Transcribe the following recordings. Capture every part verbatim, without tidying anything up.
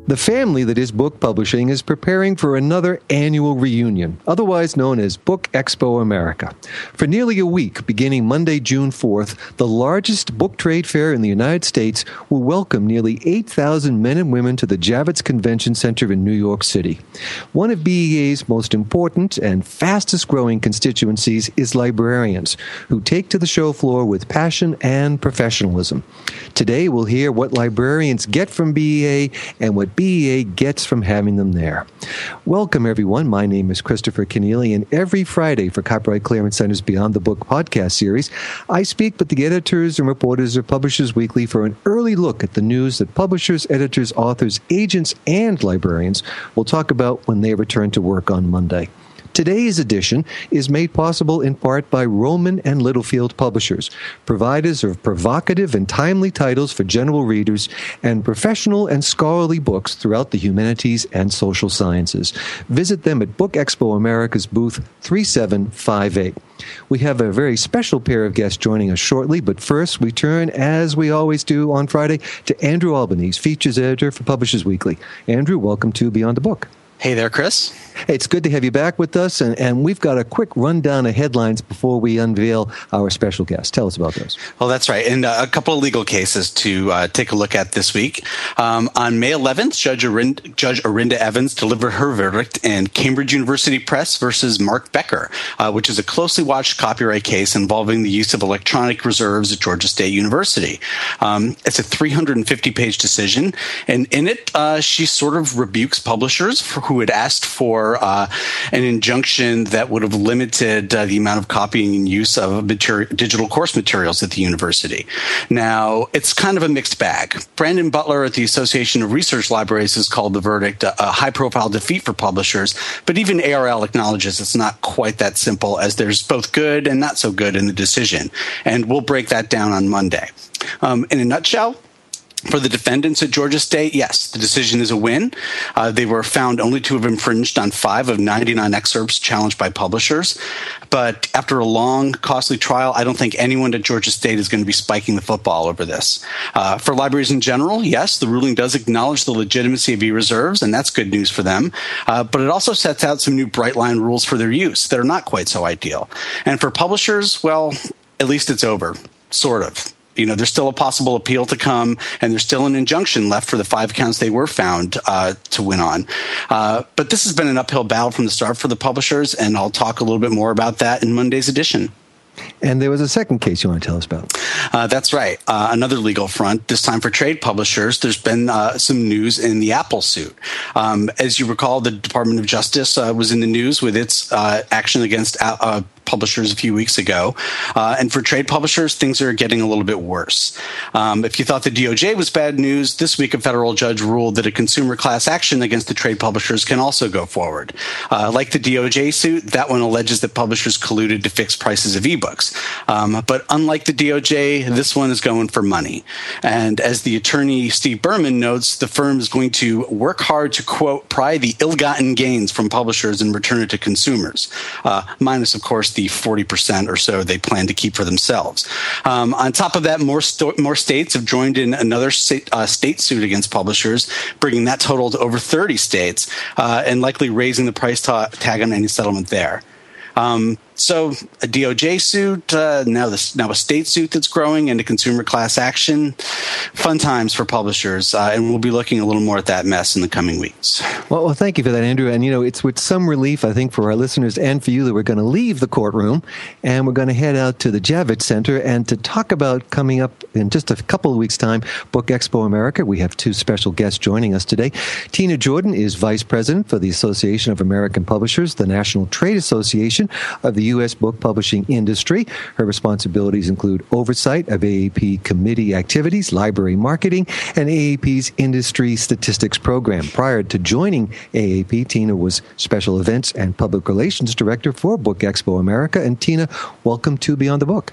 The family that is book publishing is preparing for another annual reunion, otherwise known as Book Expo America. For nearly a week, beginning Monday, June fourth, the largest book trade fair in the United States will welcome nearly eight thousand men and women to the Javits Convention Center in New York City. One of B E A's most important and fastest-growing constituencies is librarians, who take to the show floor with passion and professionalism. Today, we'll hear what librarians get from B E A and what B E A gets from having them there. Welcome, everyone. My name is Christopher Keneally, and every Friday for Copyright Clearance Center's Beyond the Book podcast series, I speak with the editors and reporters of Publishers Weekly for an early look at the news that publishers, editors, authors, agents, and librarians will talk about when they return to work on Monday. Today's edition is made possible in part by Rowman and Littlefield Publishers, providers of provocative and timely titles for general readers and professional and scholarly books throughout the humanities and social sciences. Visit them at Book Expo America's booth three seven five eight. We have a very special pair of guests joining us shortly, but first we turn, as we always do on Friday, to Andrew Albanese, features editor for Publishers Weekly. Andrew, welcome to Beyond the Book. Hey there, Chris. Hey, it's good to have you back with us, and, and we've got a quick rundown of headlines before we unveil our special guest. Tell us about those. Well, that's right, and uh, a couple of legal cases to uh, take a look at this week. Um, on May eleventh, Judge, Arinda, Judge Arinda Evans delivered her verdict in Cambridge University Press versus Mark Becker, uh, which is a closely watched copyright case involving the use of electronic reserves at Georgia State University. Um, it's a three hundred fifty page decision, and in it, uh, she sort of rebukes publishers for, who had asked for Uh, an injunction that would have limited uh, the amount of copying and use of materi- digital course materials at the university. Now, it's kind of a mixed bag. Brandon Butler at the Association of Research Libraries has called the verdict a, a high-profile defeat for publishers, but even A R L acknowledges it's not quite that simple, as there's both good and not so good in the decision. And we'll break that down on Monday. Um, in a nutshell, for the defendants at Georgia State, yes, the decision is a win. Uh, they were found only to have infringed on five of ninety-nine excerpts challenged by publishers. But after a long, costly trial, I don't think anyone at Georgia State is going to be spiking the football over this. Uh, for libraries in general, yes, the ruling does acknowledge the legitimacy of e-reserves, and that's good news for them. Uh, but it also sets out some new bright-line rules for their use that are not quite so ideal. And for publishers, well, at least it's over, sort of. You know, there's still a possible appeal to come, and there's still an injunction left for the five counts they were found uh, to win on. Uh, but this has been an uphill battle from the start for the publishers, and I'll talk a little bit more about that in Monday's edition. And there was a second case you want to tell us about. Uh, that's right. Uh, another legal front, this time for trade publishers. There's been uh, some news in the Apple suit. Um, as you recall, the Department of Justice uh, was in the news with its uh, action against uh, publishers a few weeks ago. Uh, and for trade publishers, things are getting a little bit worse. Um, if you thought the D O J was bad news, this week a federal judge ruled that a consumer class action against the trade publishers can also go forward. Uh, like the D O J suit, that one alleges that publishers colluded to fix prices of ebooks. Um, but unlike the D O J, this one is going for money. And as the attorney Steve Berman notes, the firm is going to work hard to, quote, pry the ill-gotten gains from publishers and return it to consumers, uh, minus, of course, the forty percent or so they plan to keep for themselves. Um, on top of that, more sto- more states have joined in another state, uh, state suit against publishers, bringing that total to over thirty states, uh, and likely raising the price ta- tag on any settlement there. Um, so a D O J suit, uh, now this now a state suit that's growing, and a consumer class action. Fun times for publishers, uh, and we'll be looking a little more at that mess in the coming weeks. Well, well, thank you for that, Andrew. And, you know, it's with some relief, I think, for our listeners and for you that we're going to leave the courtroom, and we're going to head out to the Javits Center and to talk about, coming up in just a couple of weeks' time, Book Expo America. We have two special guests joining us today. Tina Jordan is Vice President for the Association of American Publishers, the National Trade Association of the U S book publishing industry. Her responsibilities include oversight of A A P committee activities, library marketing, and A A P's industry statistics program. Prior to joining A A P, Tina was Special Events and Public Relations Director for Book Expo America. And Tina, welcome to Beyond the Book.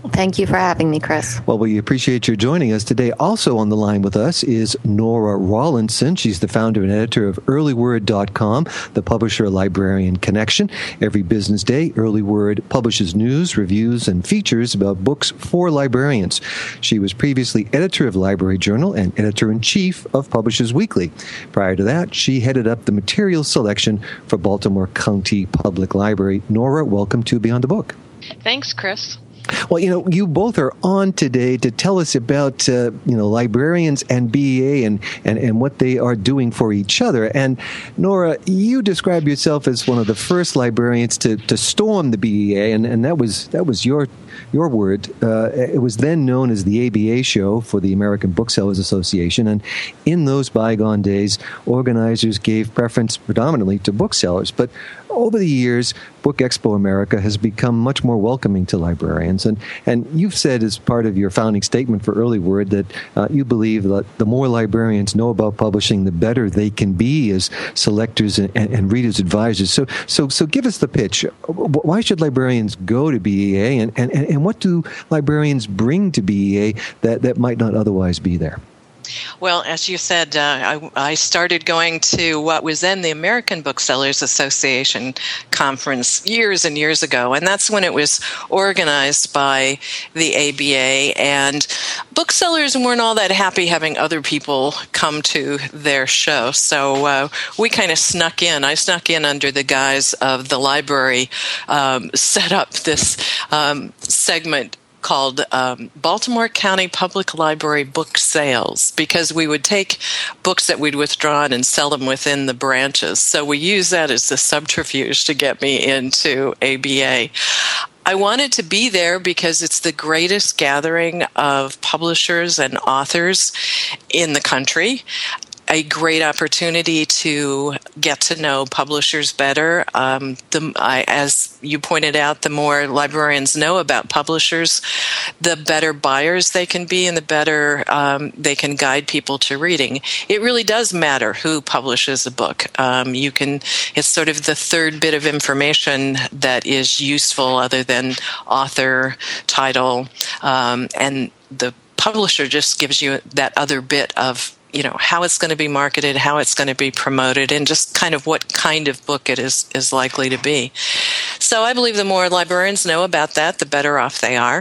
Thank you for having me, Chris. Well, we appreciate your joining us today. Also on the line with us is Nora Rawlinson. She's the founder and editor of early word dot com, the publisher-librarian connection. Every business day, Early Word publishes news, reviews, and features about books for librarians. She was previously editor of Library Journal and editor-in-chief of Publishers Weekly. Prior to that, she headed up the material selection for Baltimore County Public Library. Nora, welcome to Beyond the Book. Thanks, Chris. Well, you know, you both are on today to tell us about, uh, you know, librarians and B E A and, and, and what they are doing for each other. And, Nora, you describe yourself as one of the first librarians to, to storm the B E A, and, and that was that was your your word. Uh, it was then known as the A B A show for the American Booksellers Association, and in those bygone days, organizers gave preference predominantly to booksellers. But over the years, Book Expo America has become much more welcoming to librarians. And, and you've said as part of your founding statement for Early Word that uh, you believe that the more librarians know about publishing, the better they can be as selectors and, and, and readers' advisors. So, so, so give us the pitch. Why should librarians go to B E A, and, and, and what do librarians bring to B E A that, that might not otherwise be there? Well, as you said, uh, I, I started going to what was then the American Booksellers Association conference years and years ago, and that's when it was organized by the A B A, and booksellers weren't all that happy having other people come to their show, so uh, we kind of snuck in. I snuck in under the guise of the library, um, set up this um, segment called um, Baltimore County Public Library Book Sales, because we would take books that we'd withdrawn and sell them within the branches. So we use that as the subterfuge to get me into A B A. I wanted to be there because it's the greatest gathering of publishers and authors in the country. A great opportunity to get to know publishers better. Um, the, I, as you pointed out, the more librarians know about publishers, the better buyers they can be and the better um, they can guide people to reading. It really does matter who publishes a book. Um, you can. It's sort of the third bit of information that is useful other than author, title, um, and the publisher just gives you that other bit of, you know, how it's going to be marketed, how it's going to be promoted, and just kind of what kind of book it is, is likely to be. So I believe the more librarians know about that, the better off they are.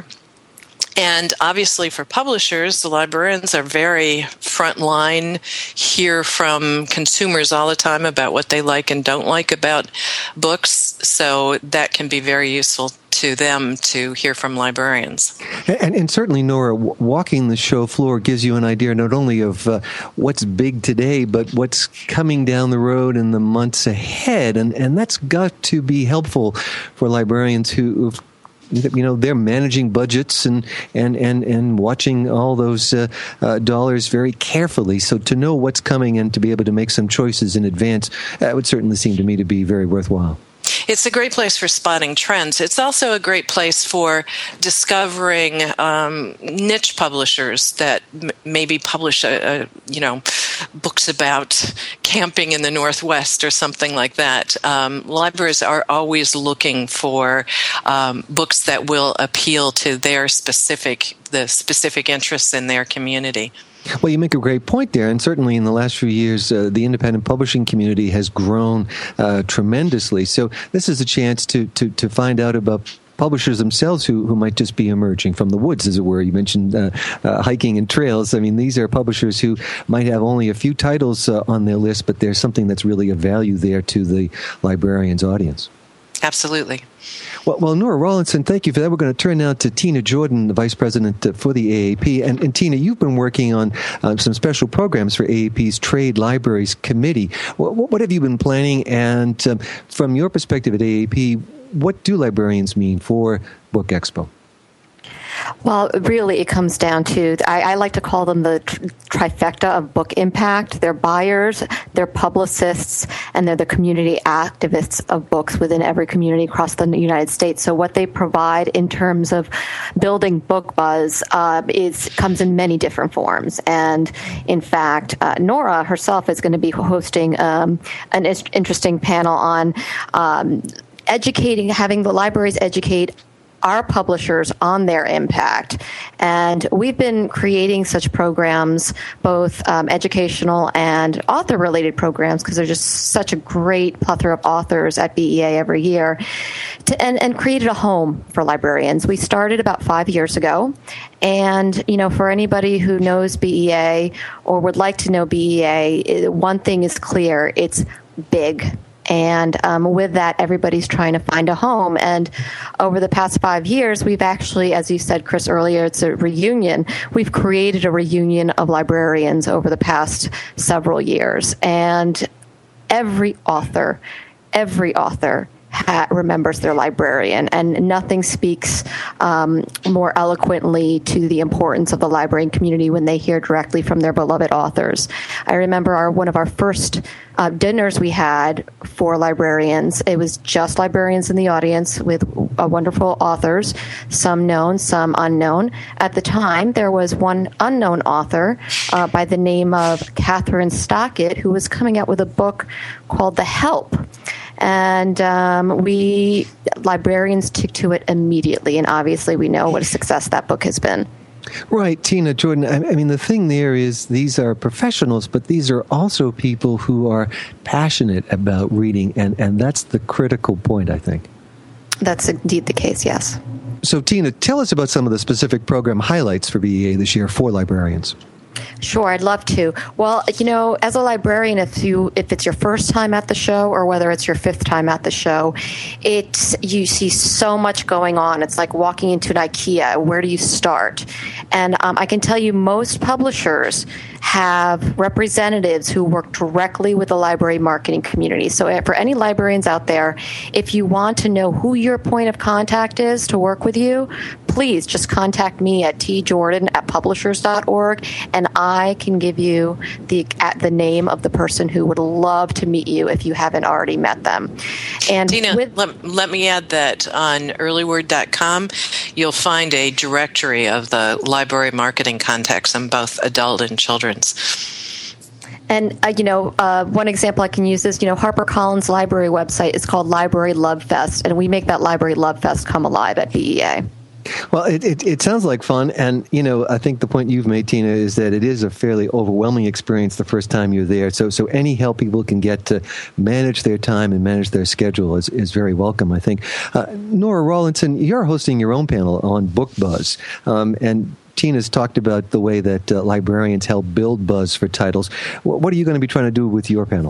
And obviously for publishers, the librarians are very frontline, hear from consumers all the time about what they like and don't like about books. So that can be very useful to them to hear from librarians. And, and certainly, Nora, w- walking the show floor gives you an idea not only of uh, what's big today, but what's coming down the road in the months ahead. And, and that's got to be helpful for librarians who, you know, they're managing budgets and, and, and, and watching all those uh, uh, dollars very carefully. So to know what's coming and to be able to make some choices in advance, that would certainly seem to me to be very worthwhile. It's a great place for spotting trends. It's also a great place for discovering um, niche publishers that m- maybe publish, a, a, you know, books about camping in the Northwest or something like that. Um, libraries are always looking for um, books that will appeal to their specific, the specific interests in their community. Well, you make a great point there, and certainly in the last few years, uh, the independent publishing community has grown uh, tremendously. So this is a chance to, to, to find out about publishers themselves who, who might just be emerging from the woods, as it were. You mentioned uh, uh, hiking and trails. I mean, these are publishers who might have only a few titles uh, on their list, but there's something that's really of value there to the librarian's audience. Absolutely. Well, well, Nora Rawlinson, thank you for that. We're going to turn now to Tina Jordan, the Vice President for the A A P. And, and Tina, you've been working on uh, some special programs for A A P's Trade Libraries Committee. What, what have you been planning? And um, from your perspective at A A P, what do librarians mean for Book Expo? Well, really, it comes down to, I, I like to call them the tr- trifecta of book impact. They're buyers, they're publicists, and they're the community activists of books within every community across the United States. So what they provide in terms of building book buzz uh, is comes in many different forms. And in fact, uh, Nora herself is going to be hosting um, an is- interesting panel on um, educating, having the libraries educate our publishers on their impact. And we've been creating such programs, both um, educational and author-related programs, because there's just such a great plethora of authors at B E A every year, to, and, and created a home for librarians. We started about five years ago. And, you know, for anybody who knows B E A or would like to know B E A, one thing is clear. It's big. And um, with that, everybody's trying to find a home. And over the past five years, we've actually, as you said, Chris, earlier, it's a reunion. We've created a reunion of librarians over the past several years. And every author, every author ha- remembers their librarian. And nothing speaks um, more eloquently to the importance of the librarian community when they hear directly from their beloved authors. I remember our one of our first Uh, dinners we had for librarians. It was just librarians in the audience with uh, wonderful authors, some known, some unknown. At the time, there was one unknown author uh, by the name of Catherine Stockett, who was coming out with a book called The Help. And um, we, librarians, took to it immediately. And obviously, we know what a success that book has been. Right, Tina, Jordan. I, I mean, the thing there is these are professionals, but these are also people who are passionate about reading, and, and that's the critical point, I think. That's indeed the case, yes. So, Tina, tell us about some of the specific program highlights for B E A this year for librarians. Sure, I'd love to. Well, you know, as a librarian, if you if it's your first time at the show or whether it's your fifth time at the show, it's you see so much going on. It's like walking into an IKEA. Where do you start? And um, I can tell you most publishers have representatives who work directly with the library marketing community. So for any librarians out there, if you want to know who your point of contact is to work with you, please just contact me at t jordan at publishers dot org, and I can give you the at the name of the person who would love to meet you if you haven't already met them. And Tina, with, let, let me add that on early word dot com, you'll find a directory of the library marketing contacts in both adult and children's. And, uh, you know, uh, one example I can use is, you know, HarperCollins Library website is called Library Love Fest, and we make that Library Love Fest come alive at B E A. Well, it, it, it sounds like fun. And, you know, I think the point you've made, Tina, is that it is a fairly overwhelming experience the first time you're there. So so any help people can get to manage their time and manage their schedule is, is very welcome, I think. Uh, Nora Rawlinson, you're hosting your own panel on Book Buzz. Um, and Tina's talked about the way that uh, librarians help build buzz for titles. What are you going to be trying to do with your panel?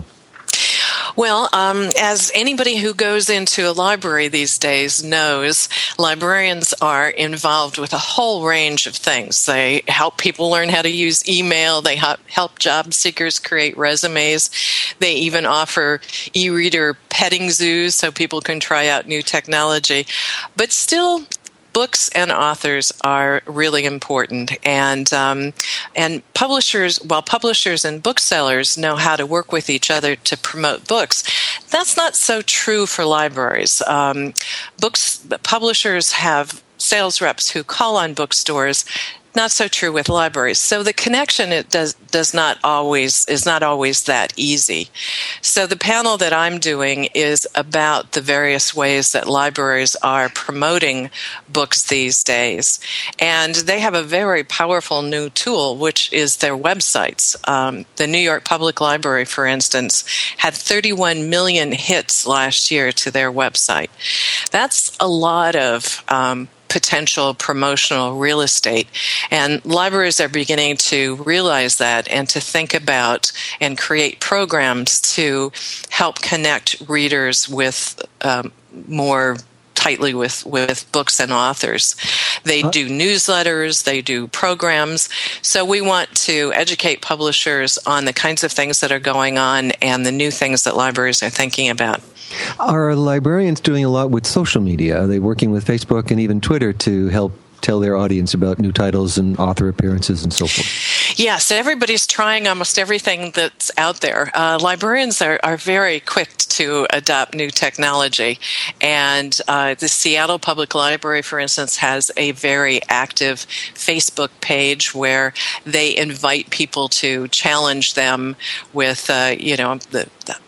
Well, um, as anybody who goes into a library these days knows, librarians are involved with a whole range of things. They help people learn how to use email. They help job seekers create resumes. They even offer e-reader petting zoos so people can try out new technology. But still, books and authors are really important, and um, and publishers, while publishers and booksellers know how to work with each other to promote books, that's not so true for libraries. Um, books publishers have sales reps who call on bookstores. Not so true with libraries. So the connection it does does not always is not always that easy. So the panel that I'm doing is about the various ways that libraries are promoting books these days, and they have a very powerful new tool, which is their websites. Um, the New York Public Library, for instance, had thirty-one million hits last year to their website. That's a lot of um, potential promotional real estate. And libraries are beginning to realize that and to think about and create programs to help connect readers with um, more tightly with, with books and authors. They do newsletters, they do programs. So we want to educate publishers on the kinds of things that are going on and the new things that libraries are thinking about. Are librarians doing a lot with social media? Are they working with Facebook and even Twitter to help tell their audience about new titles and author appearances and so forth? Yes, everybody's trying almost everything that's out there. Uh, librarians are, are very quick to adopt new technology. And uh, the Seattle Public Library, for instance, has a very active Facebook page where they invite people to challenge them with, uh, you know, the, the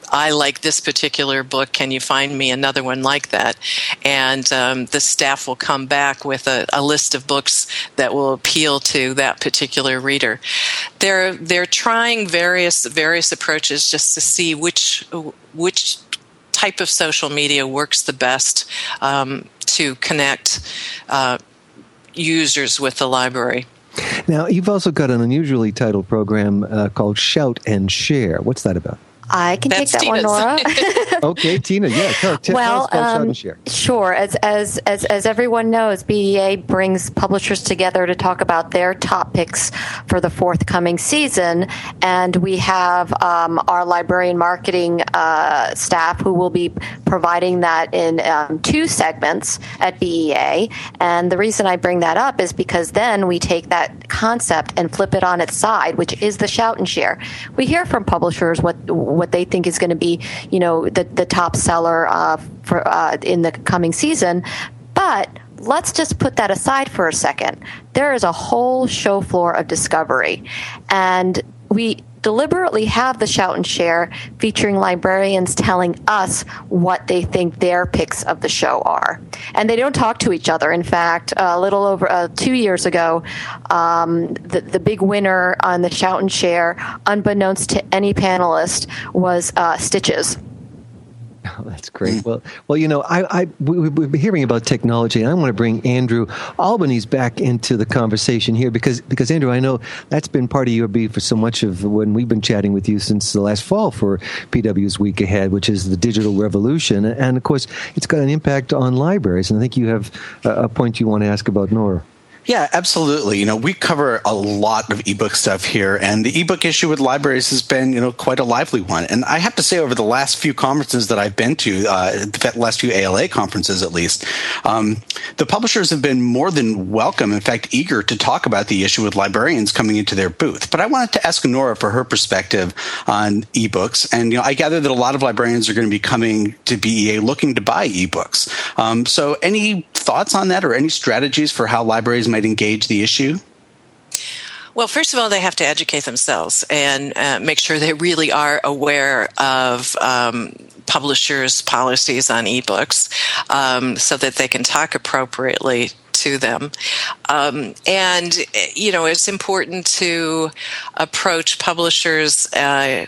I like this particular book. Can you find me another one like that? And um, the staff will come back with a, a list of books that will appeal to that particular reader. They're they're trying various various approaches just to see which which type of social media works the best um, to connect uh, users with the library. Now, you've also got an unusually titled program uh, called Shout and Share. What's that about? I can That's take that Tina's. one, Nora. Okay, Tina, yeah, tell, tell well, us about Shout um, and Share. Sure. As, as as as everyone knows, B E A brings publishers together to talk about their top picks for the forthcoming season, and we have um, our librarian marketing uh, staff who will be providing that in um, two segments at B E A. And the reason I bring that up is because then we take that concept and flip it on its side, which is the Shout and Share. We hear from publishers what what they think is going to be, you know, the, the top seller uh, for uh, in the coming season. But let's just put that aside for a second. There is a whole show floor of discovery. And we deliberately have the Shout and Share featuring librarians telling us what they think their picks of the show are. And they don't talk to each other. In fact, a little over uh, two years ago, um, the, the big winner on the Shout and Share, unbeknownst to any panelist, was uh, Stitches. Oh, that's great. Well, well, you know, I, I we, we've been hearing about technology, and I want to bring Andrew Albanese back into the conversation here because, because Andrew, I know that's been part of your beat for so much of when we've been chatting with you since the last fall for P W's Week Ahead, which is the digital revolution, and of course, it's got an impact on libraries. And I think you have a, a point you want to ask about, Nora. Yeah, absolutely. You know, we cover a lot of ebook stuff here, and the ebook issue with libraries has been, you know, quite a lively one. And I have to say, over the last few conferences that I've been to, uh, the last few A L A conferences at least, um, the publishers have been more than welcome, in fact, eager to talk about the issue with librarians coming into their booth. But I wanted to ask Nora for her perspective on ebooks. And, you know, I gather that a lot of librarians are going to be coming to B E A looking to buy ebooks. Um, so any thoughts on that or any strategies for how libraries might engage the issue? Well, first of all, they have to educate themselves and uh, make sure they really are aware of um, publishers' policies on ebooks um, so that they can talk appropriately to them. Um, and, you know, it's important to approach publishers uh,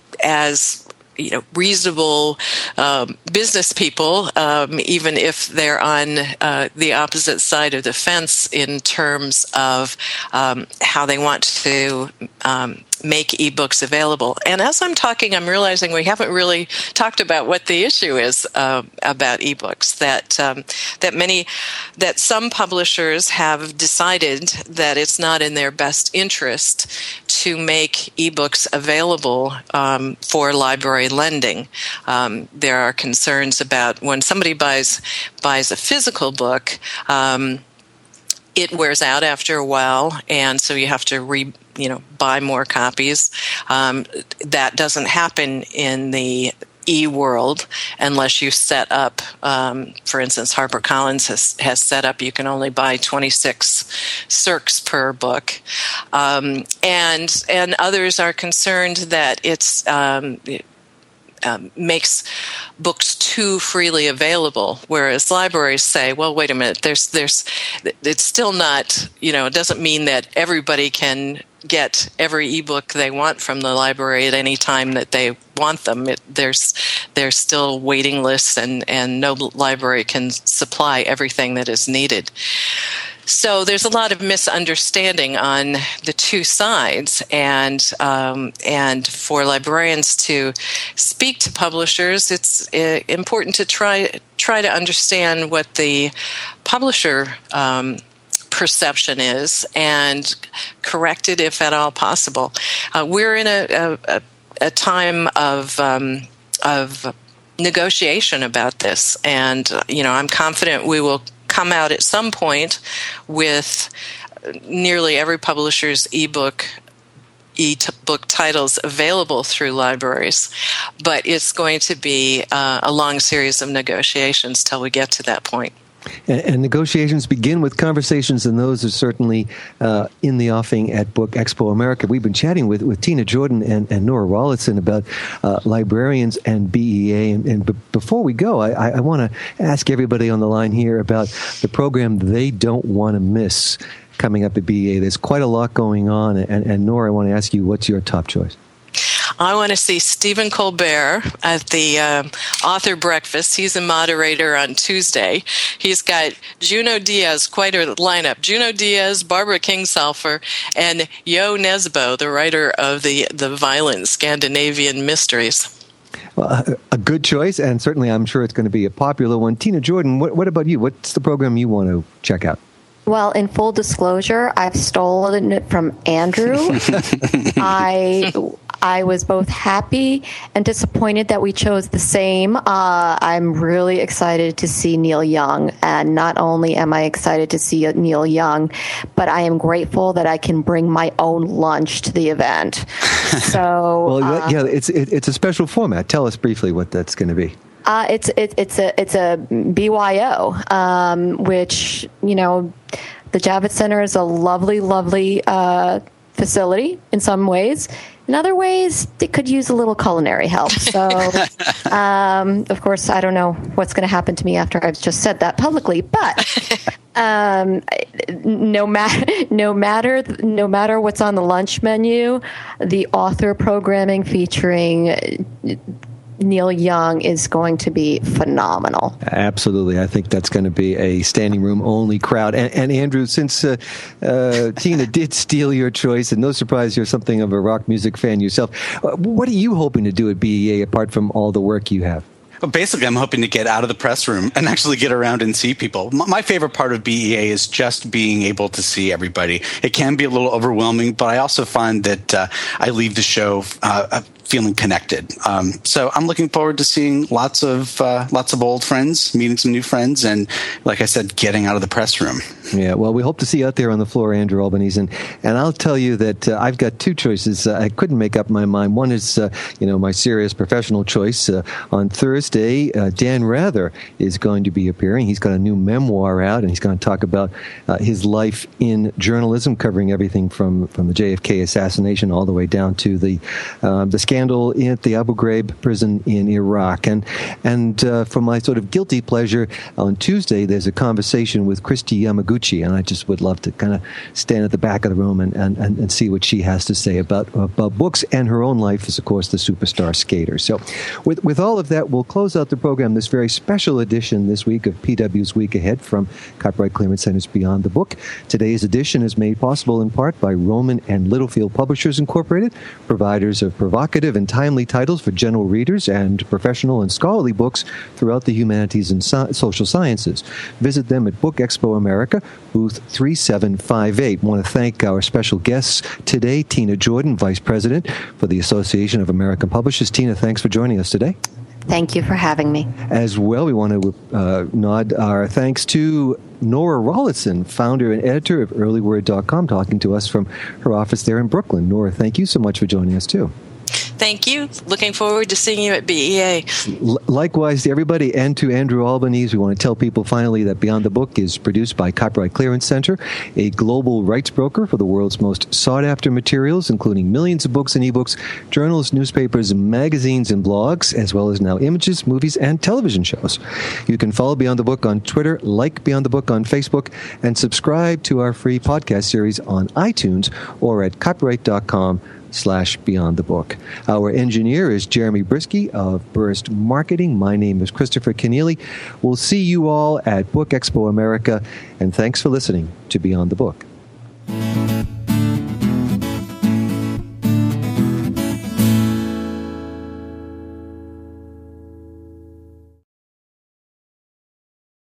as you know, reasonable um, business people, um, even if they're on uh, the opposite side of the fence in terms of um, how they want to um, make ebooks available. And as I'm talking, I'm realizing we haven't really talked about what the issue is uh, about ebooks. That um, that many, that some publishers have decided that it's not in their best interest to make ebooks available um, for library lending. Um, there are concerns about when somebody buys buys a physical book, um, it wears out after a while, and so you have to re, you know, buy more copies. Um, that doesn't happen in the e-world unless you set up, um, for instance, HarperCollins has, has set up you can only buy twenty-six circs per book. Um, and and others are concerned that it's um, it, Um, makes books too freely available, whereas libraries say, well, wait a minute, there's, there's, it's still not, you know, it doesn't mean that everybody can get every ebook they want from the library at any time that they want them. It, there's, there's still waiting lists, and, and no library can supply everything that is needed. So there's a lot of misunderstanding on the two sides, and um, and for librarians to speak to publishers, it's uh, important to try try to understand what the publisher um, perception is and correct it if at all possible. Uh, we're in a, a, a time of um, of negotiation about this, and you know, I'm confident we will come out at some point with nearly every publisher's ebook e-book titles available through libraries, but it's going to be uh, a long series of negotiations till we get to that point. And, and negotiations begin with conversations, and those are certainly uh, in the offing at Book Expo America. We've been chatting with, with Tina Jordan and, and Nora Rollinson about uh, librarians and B E A. And, and b- before we go, I, I, I want to ask everybody on the line here about the program they don't want to miss coming up at B E A. There's quite a lot going on. And, and Nora, I want to ask you, what's your top choice? I want to see Stephen Colbert at the uh, author breakfast. He's a moderator on Tuesday. He's got Junot Diaz, quite a lineup. Junot Diaz, Barbara Kingsolver, and Jo Nesbø, the writer of the, the violent Scandinavian mysteries. Well, a good choice, and certainly I'm sure it's going to be a popular one. Tina Jordan, what, what about you? What's the program you want to check out? Well, in full disclosure, I've stolen it from Andrew. I I was both happy and disappointed that we chose the same. Uh, I'm really excited to see Neil Young, and not only am I excited to see Neil Young, but I am grateful that I can bring my own lunch to the event. So, well, uh, yeah, it's it, it's a special format. Tell us briefly what that's going to be. Uh, it's it, it's a it's a B Y O, um, which, you know, the Javits Center is a lovely, lovely uh, facility in some ways. In other ways, it could use a little culinary help. So, um, of course, I don't know what's going to happen to me after I've just said that publicly. But um, no matter no matter no matter what's on the lunch menu, the author programming featuring Neil Young is going to be phenomenal. Absolutely. I think that's going to be a standing room only crowd. And, and Andrew, since uh, uh, Tina did steal your choice, and no surprise you're something of a rock music fan yourself, what are you hoping to do at B E A apart from all the work you have? Well, basically, I'm hoping to get out of the press room and actually get around and see people. My favorite part of B E A is just being able to see everybody. It can be a little overwhelming, but I also find that uh, I leave the show uh, feeling connected. Um, so I'm looking forward to seeing lots of uh, lots of old friends, meeting some new friends, and like I said, getting out of the press room. Yeah, well, we hope to see you out there on the floor, Andrew Albanese. And, and I'll tell you that uh, I've got two choices. Uh, I couldn't make up my mind. One is, uh, you know, my serious professional choice. Uh, on Thursday, uh, Dan Rather is going to be appearing. He's got a new memoir out, and he's going to talk about uh, his life in journalism, covering everything from, from the J F K assassination all the way down to the uh, the scandal at the Abu Ghraib prison in Iraq. And, and uh, for my sort of guilty pleasure, on Tuesday, there's a conversation with Christy Yamaguchi, and I just would love to kind of stand at the back of the room and, and, and see what she has to say about, about books and her own life as, of course, the superstar skater. So with, with all of that, we'll close out the program, this very special edition this week of P W's Week Ahead from Copyright Clearance Center's Beyond the Book. Today's edition is made possible in part by Rowman and Littlefield Publishers Incorporated, providers of provocative and timely titles for general readers and professional and scholarly books throughout the humanities and so- social sciences. Visit them at Book Expo America, booth three seven five eight. I want to thank our special guests today, Tina Jordan, Vice President for the Association of American Publishers. Tina, thanks for joining us today. Thank you for having me. As well, we want to uh, nod our thanks to Nora Rollinson, founder and editor of early word dot com, talking to us from her office there in Brooklyn. Nora, thank you so much for joining us, too. Thank you. Looking forward to seeing you at B E A. L- likewise to everybody, and to Andrew Albanese. We want to tell people finally that Beyond the Book is produced by Copyright Clearance Center, a global rights broker for the world's most sought-after materials, including millions of books and ebooks, journals, newspapers, magazines, and blogs, as well as now images, movies, and television shows. You can follow Beyond the Book on Twitter, like Beyond the Book on Facebook, and subscribe to our free podcast series on iTunes or at copyright dot com slash Beyond the Book. Our engineer is Jeremy Brisky of Burst Marketing. My name is Christopher Keneally. We'll see you all at Book Expo America, and thanks for listening to Beyond the Book.